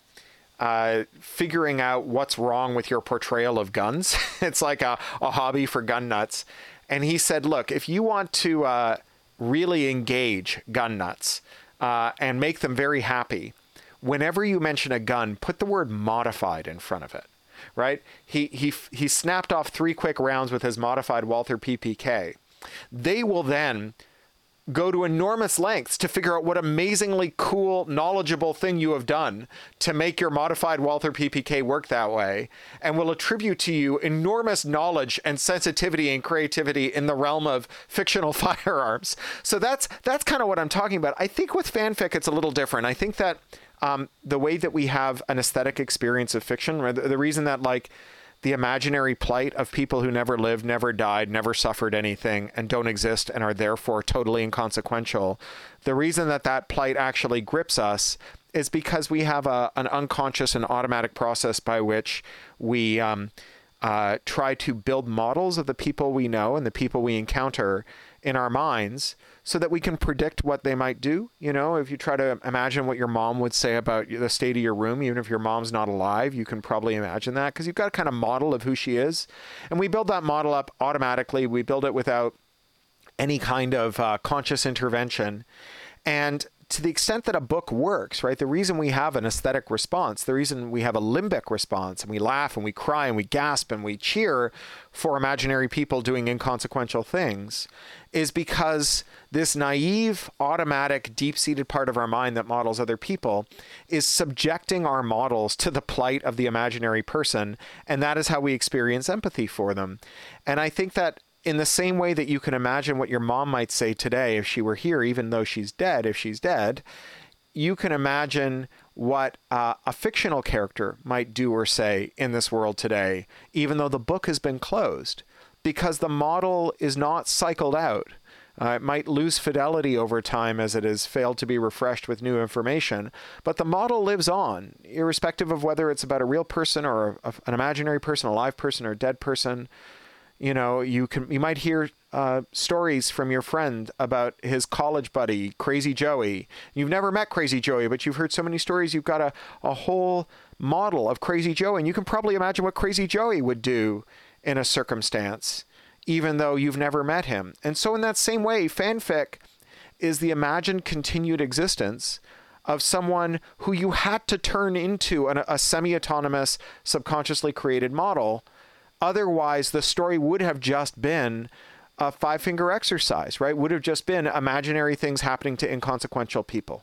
uh, figuring out what's wrong with your portrayal of guns. It's like a, a hobby for gun nuts. And he said, look, if you want to uh, really engage gun nuts uh, and make them very happy, whenever you mention a gun, put the word modified in front of it, right? He, he, he snapped off three quick rounds with his modified Walther P P K. They will then go to enormous lengths to figure out what amazingly cool, knowledgeable thing you have done to make your modified Walther P P K work that way, and will attribute to you enormous knowledge and sensitivity and creativity in the realm of fictional firearms. So that's that's kind of what I'm talking about. I think with fanfic, it's a little different. I think that um, the way that we have an aesthetic experience of fiction, right? the, the reason that like the imaginary plight of people who never lived, never died, never suffered anything, and don't exist and are therefore totally inconsequential. The reason that that plight actually grips us is because we have a, an unconscious and automatic process by which we um, uh, try to build models of the people we know and the people we encounter in our minds so that we can predict what they might do. You know, if you try to imagine what your mom would say about the state of your room, even if your mom's not alive, you can probably imagine that because you've got a kind of model of who she is. And we build that model up automatically. We build it without any kind of uh, conscious intervention. And to the extent that a book works, right, the reason we have an aesthetic response, the reason we have a limbic response, and we laugh and we cry and we gasp and we cheer for imaginary people doing inconsequential things, is because this naive, automatic, deep-seated part of our mind that models other people is subjecting our models to the plight of the imaginary person, and that is how we experience empathy for them. And I think that in the same way that you can imagine what your mom might say today if she were here, even though she's dead, if she's dead, you can imagine what uh, a fictional character might do or say in this world today, even though the book has been closed, because the model is not cycled out. Uh, it might lose fidelity over time as it has failed to be refreshed with new information, but the model lives on, irrespective of whether it's about a real person or a, an imaginary person, a live person or a dead person. You know, you can you might hear uh, stories from your friend about his college buddy, Crazy Joey. You've never met Crazy Joey, but you've heard so many stories. You've got a, a whole model of Crazy Joey, and you can probably imagine what Crazy Joey would do in a circumstance, even though you've never met him. And so in that same way, fanfic is the imagined continued existence of someone who you had to turn into an, a semi-autonomous, subconsciously created model. Otherwise, the story would have just been a five-finger exercise, right? Would have just been imaginary things happening to inconsequential people.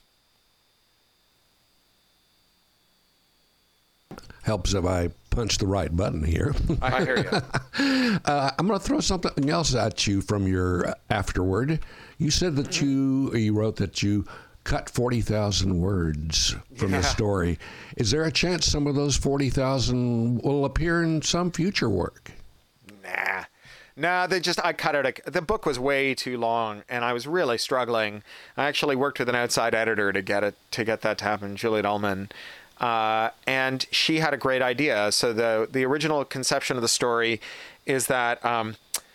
Helps if I punch the right button here. I hear you. uh, I'm going to throw something else at you from your afterward. You said that you, you wrote that you cut forty thousand words from yeah. the story. Is there a chance some of those forty thousand will appear in some future work? Nah. Nah, they just, I cut it. The book was way too long, and I was really struggling. I actually worked with an outside editor to get it, to get that to happen, Juliet Ullman. Uh, and she had a great idea. So the, the original conception of the story is that um,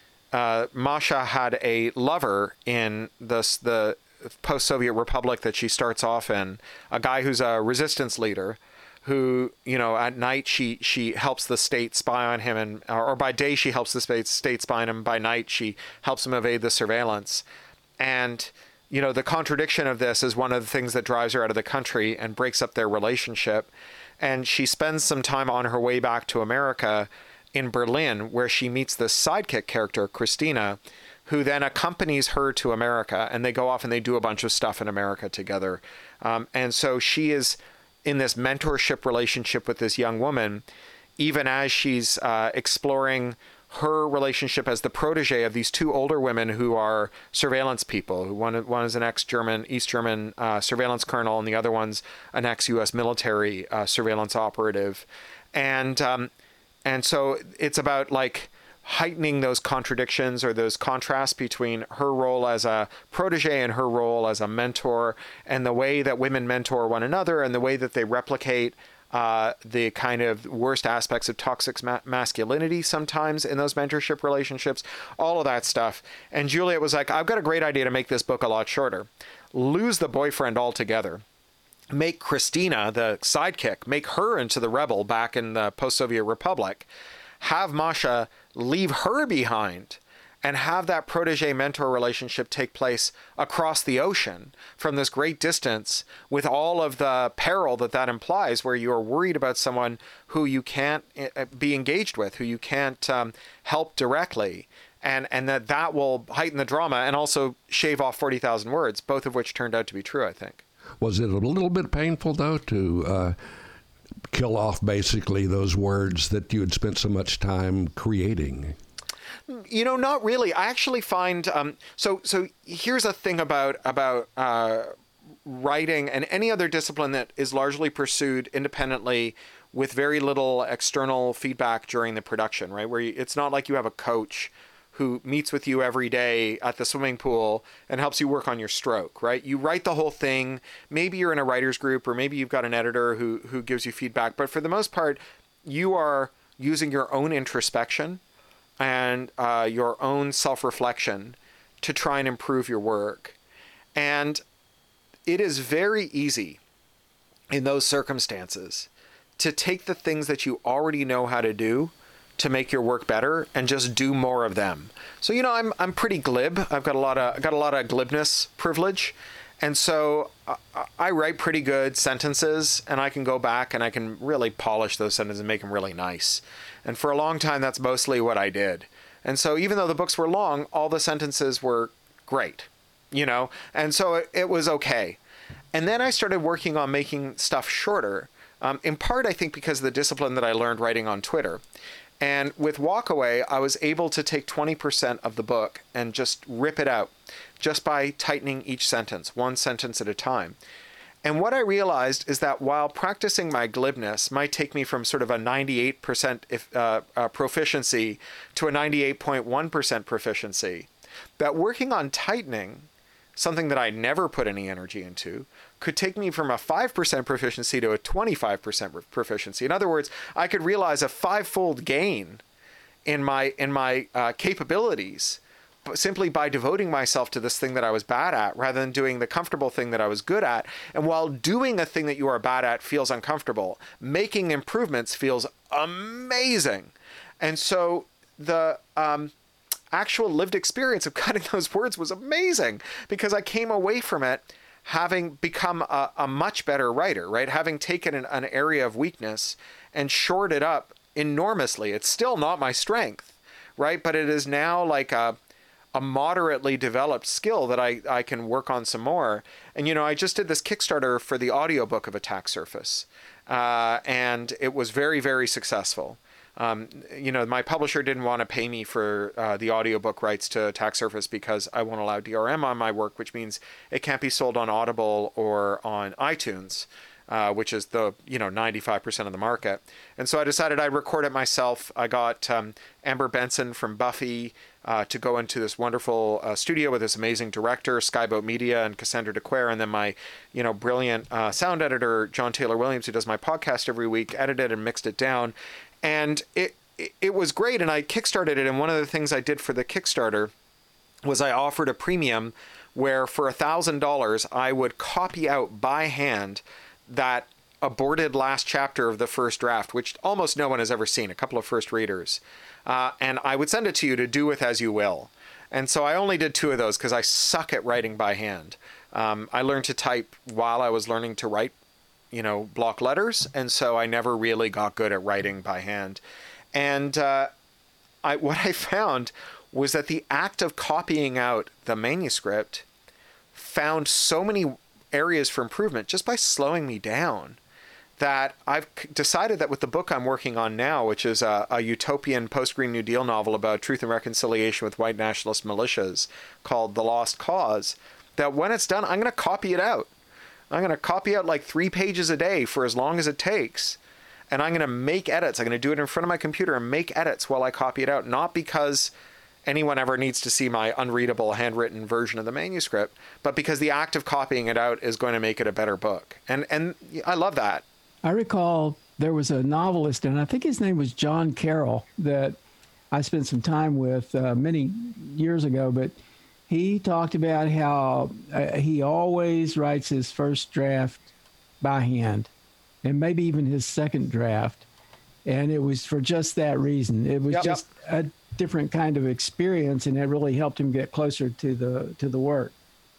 uh, Masha had a lover in this, the, post-Soviet republic that she starts off in, a guy who's a resistance leader who, you know, at night she she helps the state spy on him, and or by day she helps the state, state spy on him, by night she helps him evade the surveillance. And, you know, the contradiction of this is one of the things that drives her out of the country and breaks up their relationship. And she spends some time on her way back to America in Berlin, where she meets this sidekick character, Christina, who then accompanies her to America, and they go off and they do a bunch of stuff in America together. Um, and so she is in this mentorship relationship with this young woman, even as she's uh, exploring her relationship as the protege of these two older women who are surveillance people. One, one is an ex-German, East German uh, surveillance colonel, and the other one's an ex-U S military uh, surveillance operative. And um, and so it's about like heightening those contradictions or those contrasts between her role as a protege and her role as a mentor, and the way that women mentor one another and the way that they replicate uh, the kind of worst aspects of toxic ma- masculinity sometimes in those mentorship relationships, all of that stuff. And Juliet was like, I've got a great idea to make this book a lot shorter. Lose the boyfriend altogether. Make Christina, the sidekick, make her into the rebel back in the post-Soviet republic. Have Masha leave her behind and have that protege-mentor relationship take place across the ocean from this great distance, with all of the peril that that implies, where you are worried about someone who you can't be engaged with, who you can't um, help directly. and and that that will heighten the drama and also shave off forty thousand words, both of which turned out to be true, I think. Was it a little bit painful, though, to uh, kill off basically those words that you had spent so much time creating? You know, not really. I actually find um, so. So here's a thing about about uh, writing and any other discipline that is largely pursued independently with very little external feedback during the production, right? Where you, it's not like you have a coach who meets with you every day at the swimming pool and helps you work on your stroke, right? You write the whole thing. Maybe you're in a writer's group, or maybe you've got an editor who who gives you feedback. But for the most part, you are using your own introspection and uh, your own self-reflection to try and improve your work. And it is very easy in those circumstances to take the things that you already know how to do to make your work better and just do more of them. So, you know, I'm I'm pretty glib. I've got a lot of I've got a lot of glibness privilege. And so I, I write pretty good sentences, and I can go back and I can really polish those sentences and make them really nice. And for a long time, that's mostly what I did. And so even though the books were long, all the sentences were great, you know, and so it, it was okay. And then I started working on making stuff shorter, um, in part, I think, because of the discipline that I learned writing on Twitter. And with Walkaway, I was able to take twenty percent of the book and just rip it out just by tightening each sentence, one sentence at a time. And what I realized is that while practicing my glibness might take me from sort of a ninety-eight percent if, uh, uh, proficiency to a ninety-eight point one percent proficiency, that working on tightening, something that I never put any energy into, could take me from a five percent proficiency to a twenty-five percent proficiency. In other words, I could realize a five-fold gain in my in my uh, capabilities simply by devoting myself to this thing that I was bad at rather than doing the comfortable thing that I was good at. And while doing a thing that you are bad at feels uncomfortable, making improvements feels amazing. And so the um, actual lived experience of cutting those words was amazing, because I came away from it having become a, a much better writer, right? Having taken an, an area of weakness and shored it up enormously. It's still not my strength, right? But it is now like a a moderately developed skill that I, I can work on some more. And, you know, I just did this Kickstarter for the audiobook of Attack Surface, uh, and it was very, very successful. Um, you know, my publisher didn't want to pay me for uh, the audiobook rights to Attack Surface because I won't allow D R M on my work, which means it can't be sold on Audible or on iTunes, uh, which is the, you know, ninety-five percent of the market. And so I decided I'd record it myself. I got um, Amber Benson from Buffy uh, to go into this wonderful uh, studio with this amazing director, Skyboat Media, and Cassandra DeQuare, and then my, you know, brilliant uh, sound editor, John Taylor Williams, who does my podcast every week, edited and mixed it down. And it, it it was great, and I kickstarted it, and one of the things I did for the Kickstarter was I offered a premium where for one thousand dollars I would copy out by hand that aborted last chapter of the first draft, which almost no one has ever seen, a couple of first readers. Uh, and I would send it to you to do with as you will. And so I only did two of those because I suck at writing by hand. Um, I learned to type while I was learning to write, you know, block letters. And so I never really got good at writing by hand. And uh, I, what I found was that the act of copying out the manuscript found so many areas for improvement just by slowing me down, that I've decided that with the book I'm working on now, which is a, a utopian post-Green New Deal novel about truth and reconciliation with white nationalist militias called The Lost Cause, that when it's done, I'm going to copy it out. I'm going to copy out like three pages a day for as long as it takes. And I'm going to make edits. I'm going to do it in front of my computer and make edits while I copy it out. Not because anyone ever needs to see my unreadable handwritten version of the manuscript, but because the act of copying it out is going to make it a better book. And and I love that. I recall there was a novelist, and I think his name was John Carroll, that I spent some time with uh, many years ago, but he talked about how uh, he always writes his first draft by hand, and maybe even his second draft. And it was for just that reason. It was yep. just a different kind of experience, and it really helped him get closer to the to the work.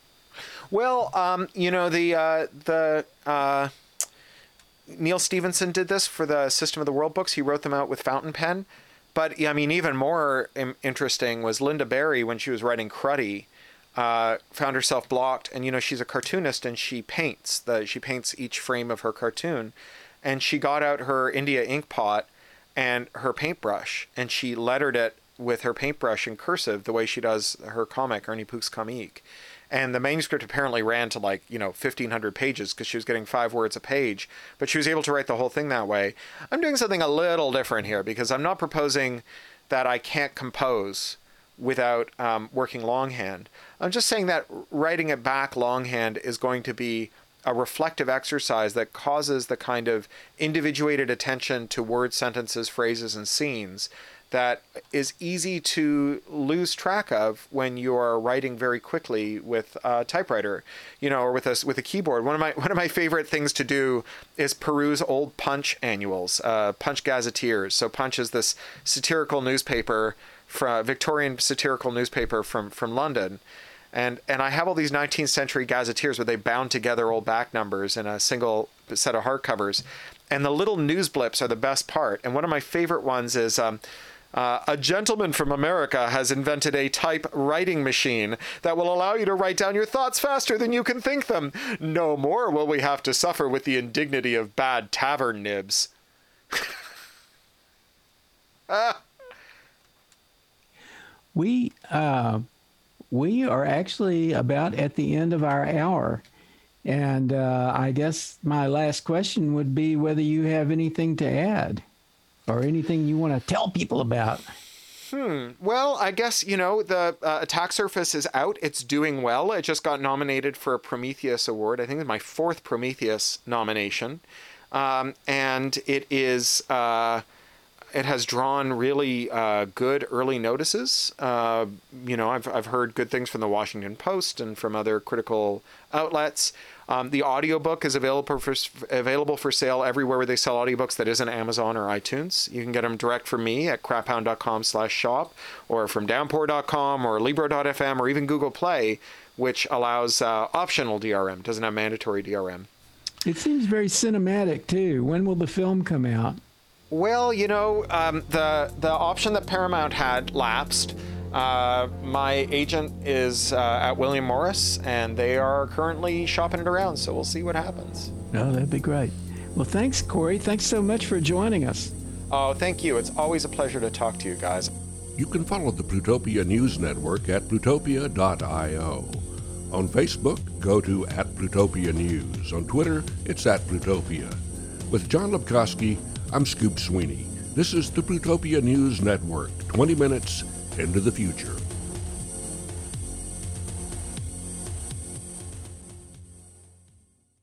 Well, um, you know, the uh, the uh, Neil Stevenson did this for the System of the World books. He wrote them out with fountain pen. but I mean, even more im- interesting was Linda Barry, when she was writing Cruddy, uh, found herself blocked. And, you know, she's a cartoonist and she paints the, she paints each frame of her cartoon. And she got out her India ink pot and her paintbrush, and she lettered it with her paintbrush in cursive the way she does her comic, Ernie Pooks Comique. And the manuscript apparently ran to like, you know, fifteen hundred pages because she was getting five words a page, but she was able to write the whole thing that way. I'm doing something a little different here because I'm not proposing that I can't compose without um, working longhand. I'm just saying that writing it back longhand is going to be a reflective exercise that causes the kind of individuated attention to words, sentences, phrases, and scenes that is easy to lose track of when you are writing very quickly with a typewriter, you know, or with a, with a keyboard. One of my one of my favorite things to do is peruse old Punch annuals, uh, Punch Gazetteers. So Punch is this satirical newspaper, from Victorian satirical newspaper from from London. And and I have all these nineteenth century gazetteers where they bound together old back numbers in a single set of hardcovers. And the little news blips are the best part. And one of my favorite ones is um, uh, a gentleman from America has invented a type writing machine that will allow you to write down your thoughts faster than you can think them. No more will we have to suffer with the indignity of bad tavern nibs. ah. We... Uh... We are actually about at the end of our hour. And uh, I guess my last question would be whether you have anything to add or anything you want to tell people about. Hmm. Well, I guess, you know, the uh, Attack Surface is out. It's doing well. It just got nominated for a Prometheus Award. I think it's my fourth Prometheus nomination. Um, and it is... Uh, It has drawn really uh, good early notices. Uh, you know, I've I've heard good things from the Washington Post and from other critical outlets. Um, the audiobook is available for available for sale everywhere where they sell audiobooks that isn't Amazon or iTunes. You can get them direct from me at craphound dot com slash shop, or from downpour dot com, or libro dot f m, or even Google Play, which allows uh, optional D R M, doesn't have mandatory D R M. It seems very cinematic, too. When will the film come out? Well, you know, um, the the option that Paramount had lapsed. Uh, my agent is uh, at William Morris, and they are currently shopping it around, so we'll see what happens. Oh, that'd be great. Well, thanks, Corey. Thanks so much for joining us. Oh, thank you. It's always a pleasure to talk to you guys. You can follow the Plutopia News Network at plutopia dot io. On Facebook, go to at Plutopia News. On Twitter, it's at Plutopia. With John Lepkowski, I'm Scoop Sweeney. This is the Plutopia News Network, twenty minutes into the future.